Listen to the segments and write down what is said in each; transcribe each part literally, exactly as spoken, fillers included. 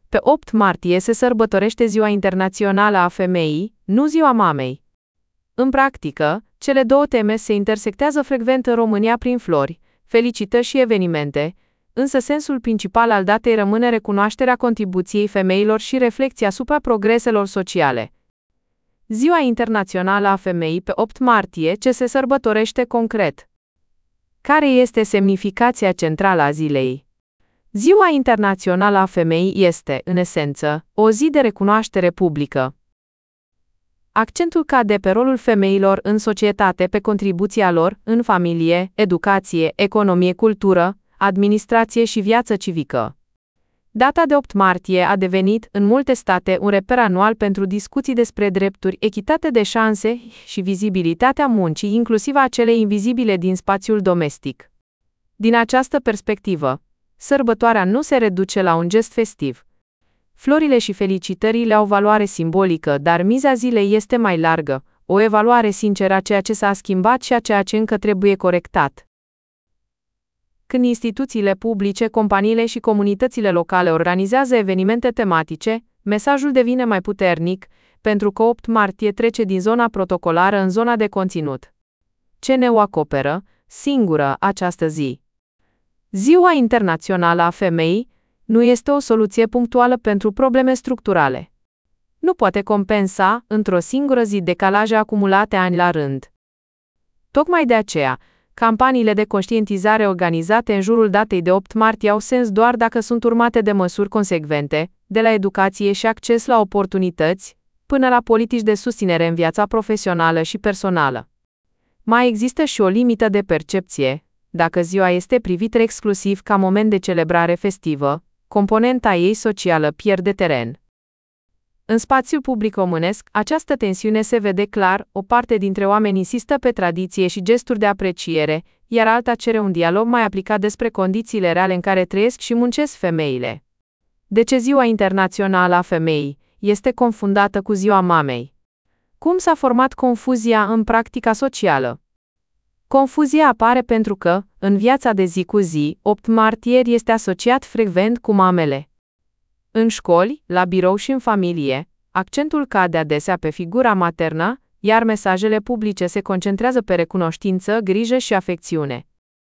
Pe opt martie se sărbătorește Ziua Internațională a Femeii, nu Ziua Mamei. În practică, cele două teme se intersectează frecvent în România prin flori, felicitări și evenimente, însă sensul principal al datei rămâne recunoașterea contribuției femeilor și reflecția asupra progreselor sociale. Ziua Internațională a Femeii pe opt martie, ce se sărbătorește concret. Care este semnificația centrală a zilei? Ziua Internațională a Femeii este, în esență, o zi de recunoaștere publică. Accentul cade pe rolul femeilor în societate, pe contribuția lor în familie, educație, economie, cultură, administrație și viață civică. Data de opt martie a devenit, în multe state, un reper anual pentru discuții despre drepturi, echitate de șanse și vizibilitatea muncii, inclusiv a celei invizibile din spațiul domestic. Din această perspectivă, sărbătoarea nu se reduce la un gest festiv. Florile și felicitările au valoare simbolică, dar miza zilei este mai largă, o evaluare sinceră a ceea ce s-a schimbat și a ceea ce încă trebuie corectat. Când instituțiile publice, companiile și comunitățile locale organizează evenimente tematice, mesajul devine mai puternic, pentru că opt martie trece din zona protocolară în zona de conținut. Ce ne o acoperă, singură, această zi? Ziua Internațională a Femeii nu este o soluție punctuală pentru probleme structurale. Nu poate compensa, într-o singură zi, decalaje acumulate ani la rând. Tocmai de aceea, campaniile de conștientizare organizate în jurul datei de opt martie au sens doar dacă sunt urmate de măsuri consecvente, de la educație și acces la oportunități, până la politici de susținere în viața profesională și personală. Mai există și o limită de percepție. Dacă ziua este privită exclusiv ca moment de celebrare festivă, componenta ei socială pierde teren. În spațiul public românesc, această tensiune se vede clar, o parte dintre oameni insistă pe tradiție și gesturi de apreciere, iar alta cere un dialog mai aplicat despre condițiile reale în care trăiesc și muncesc femeile. De ce Ziua Internațională a Femeii este confundată cu Ziua Mamei? Cum s-a format confuzia în practica socială? Confuzia apare pentru că, în viața de zi cu zi, opt martie este asociat frecvent cu mamele. În școli, la birou și în familie, accentul cade adesea pe figura maternă, iar mesajele publice se concentrează pe recunoștință, grijă și afecțiune.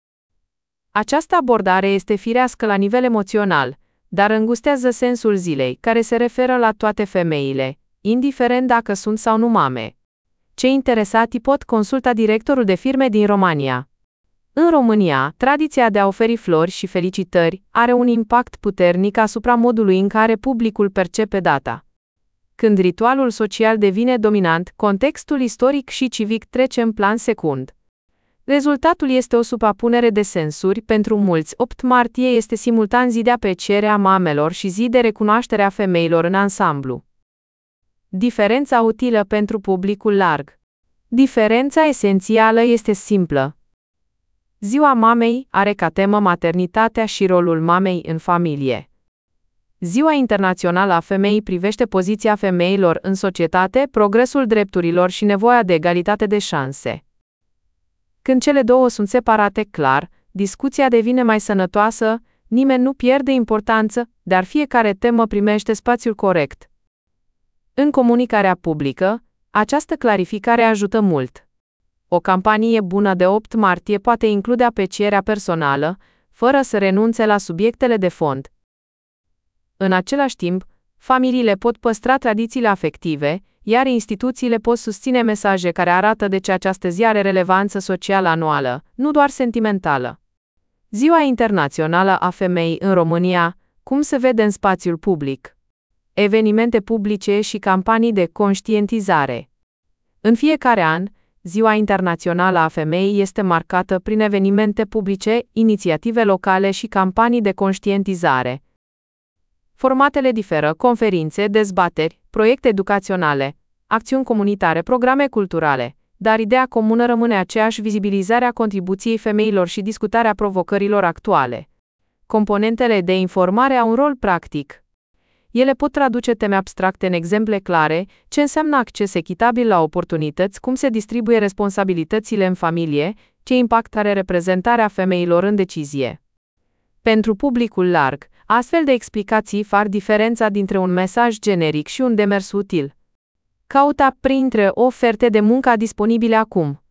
Această abordare este firească la nivel emoțional, dar îngustează sensul zilei, care se referă la toate femeile, indiferent dacă sunt sau nu mame. Cei interesati pot consulta directorul de firme din România. În România, tradiția de a oferi flori și felicitări are un impact puternic asupra modului în care publicul percepe data. Când ritualul social devine dominant, contextul istoric și civic trece în plan secund. Rezultatul este o suprapunere de sensuri. Pentru mulți, opt martie este simultan zi de apreciere a mamelor și zi de recunoaștere a femeilor în ansamblu. Diferența utilă pentru publicul larg. Diferența esențială este simplă. Ziua Mamei are ca temă maternitatea și rolul mamei în familie. Ziua Internațională a Femeii privește poziția femeilor în societate, progresul drepturilor și nevoia de egalitate de șanse. Când cele două sunt separate clar, discuția devine mai sănătoasă, nimeni nu pierde importanță, dar fiecare temă primește spațiul corect. În comunicarea publică, această clarificare ajută mult. O campanie bună de opt martie poate include aprecierea personală, fără să renunțe la subiectele de fond. În același timp, familiile pot păstra tradițiile afective, iar instituțiile pot susține mesaje care arată de ce această zi are relevanță socială anuală, nu doar sentimentală. Ziua Internațională a Femeii în România, cum se vede în spațiul public? Evenimente publice și campanii de conștientizare. În fiecare an, Ziua Internațională a Femeii este marcată prin evenimente publice, inițiative locale și campanii de conștientizare. Formatele diferă: conferințe, dezbateri, proiecte educaționale, acțiuni comunitare, programe culturale, dar ideea comună rămâne aceeași: vizibilizarea contribuției femeilor și discutarea provocărilor actuale. Componentele de informare au un rol practic. Ele pot traduce teme abstracte în exemple clare, ce înseamnă acces echitabil la oportunități, cum se distribuie responsabilitățile în familie, ce impact are reprezentarea femeilor în decizie. Pentru publicul larg, astfel de explicații fac diferența dintre un mesaj generic și un demers util. Caută printre oferte de muncă disponibile acum.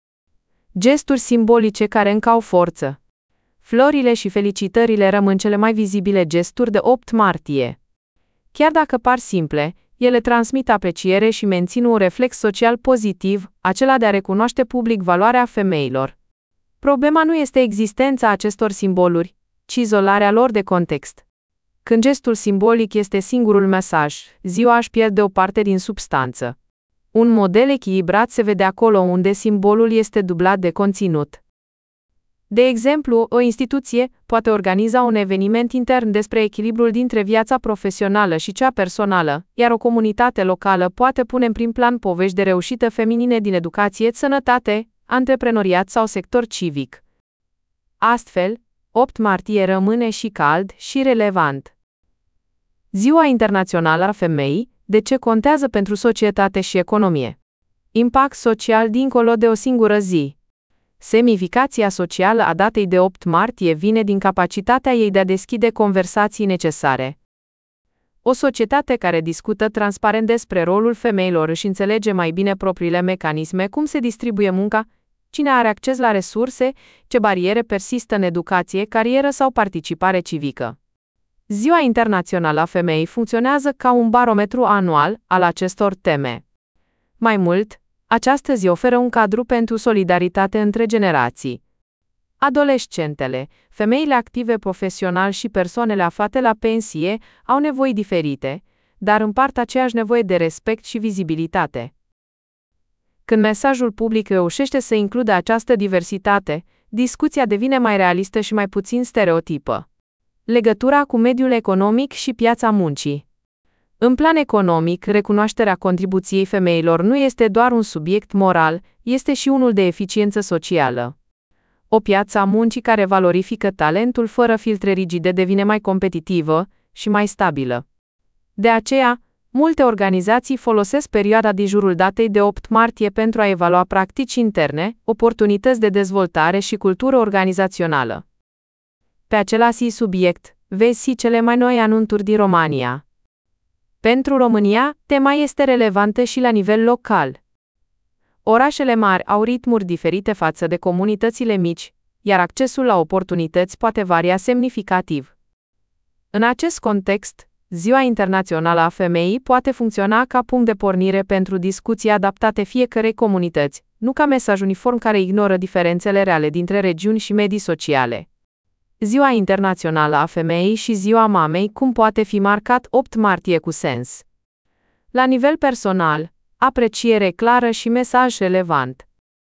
Gesturi simbolice care încă au forță. Florile și felicitările rămân cele mai vizibile gesturi de opt martie. Chiar dacă par simple, ele transmit apreciere și mențin un reflex social pozitiv, acela de a recunoaște public valoarea femeilor. Problema nu este existența acestor simboluri, ci izolarea lor de context. Când gestul simbolic este singurul mesaj, ziua își pierde o parte din substanță. Un model echilibrat se vede acolo unde simbolul este dublat de conținut. De exemplu, o instituție poate organiza un eveniment intern despre echilibrul dintre viața profesională și cea personală, iar o comunitate locală poate pune în prim plan povești de reușită feminine din educație, sănătate, antreprenoriat sau sector civic. Astfel, opt martie rămâne și cald și relevant. Ziua Internațională a Femeii, de ce contează pentru societate și economie? Impact social dincolo de o singură zi. Semnificația socială a datei de opt martie vine din capacitatea ei de a deschide conversații necesare. O societate care discută transparent despre rolul femeilor își înțelege mai bine propriile mecanisme, cum se distribuie munca, cine are acces la resurse, ce bariere persistă în educație, carieră sau participare civică. Ziua Internațională a Femeii funcționează ca un barometru anual al acestor teme. Mai mult, această zi oferă un cadru pentru solidaritate între generații. Adolescentele, femeile active profesional și persoanele aflate la pensie au nevoi diferite, dar împart aceeași nevoie de respect și vizibilitate. Când mesajul public reușește să includă această diversitate, discuția devine mai realistă și mai puțin stereotipă. Legătura cu mediul economic și piața muncii. În plan economic, recunoașterea contribuției femeilor nu este doar un subiect moral, este și unul de eficiență socială. O piață a muncii care valorifică talentul fără filtre rigide devine mai competitivă și mai stabilă. De aceea, multe organizații folosesc perioada din jurul datei de opt martie pentru a evalua practici interne, oportunități de dezvoltare și cultură organizațională. Pe același subiect, vezi cele mai noi anunțuri din România. Pentru România, tema este relevantă și la nivel local. Orașele mari au ritmuri diferite față de comunitățile mici, iar accesul la oportunități poate varia semnificativ. În acest context, Ziua Internațională a Femeii poate funcționa ca punct de pornire pentru discuții adaptate fiecărei comunități, nu ca mesaj uniform care ignoră diferențele reale dintre regiuni și medii sociale. Ziua Internațională a Femeii și Ziua Mamei cum poate fi marcat opt martie cu sens. La nivel personal, apreciere clară și mesaj relevant.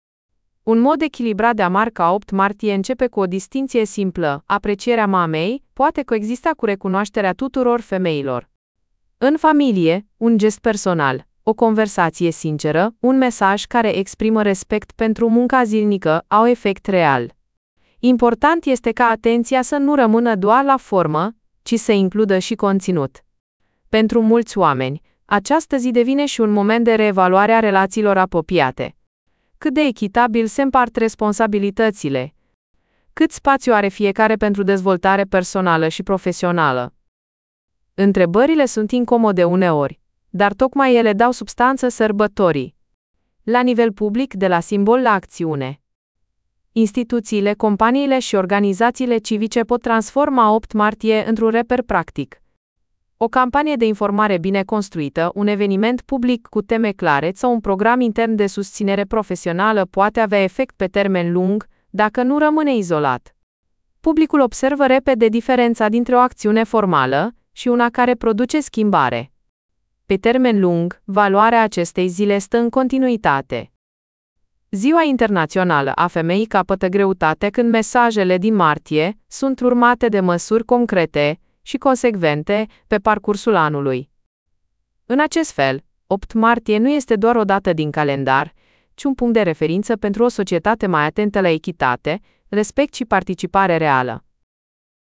Un mod echilibrat de a marca opt martie începe cu o distinție simplă, aprecierea mamei poate coexista cu recunoașterea tuturor femeilor. În familie, un gest personal, o conversație sinceră, un mesaj care exprimă respect pentru munca zilnică au efect real. Important este ca atenția să nu rămână doar la formă, ci să includă și conținut. Pentru mulți oameni, această zi devine și un moment de reevaluare a relațiilor apropiate. Cât de echitabil se împart responsabilitățile? Cât spațiu are fiecare pentru dezvoltare personală și profesională? Întrebările sunt incomode uneori, dar tocmai ele dau substanță sărbătorii. La nivel public, de la simbol la acțiune. Instituțiile, companiile și organizațiile civice pot transforma opt martie într-un reper practic. O campanie de informare bine construită, un eveniment public cu teme clare sau un program intern de susținere profesională poate avea efect pe termen lung, dacă nu rămâne izolat. Publicul observă repede diferența dintre o acțiune formală și una care produce schimbare. Pe termen lung, valoarea acestei zile stă în continuitate. Ziua Internațională a Femeii capătă greutate când mesajele din martie sunt urmate de măsuri concrete și consecvente pe parcursul anului. În acest fel, opt martie nu este doar o dată din calendar, ci un punct de referință pentru o societate mai atentă la echitate, respect și participare reală.